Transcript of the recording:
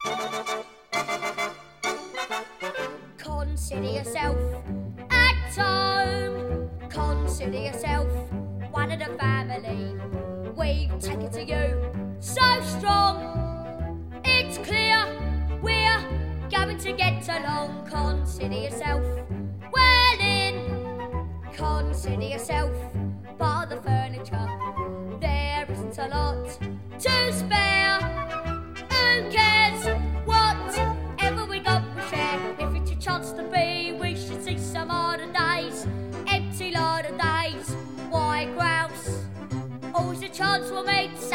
Consider yourself at home. Consider yourself one of the family. We've taken to you so strong. It's clear we're going to get along. Consider yourself well in. Consider yourself by the furniture. There isn't a lot to spare. Who cares? Whatever we got we share. If it's a chance to be, we should see some harder days. Empty lot of days. Why grouse? Always a chance we'll meet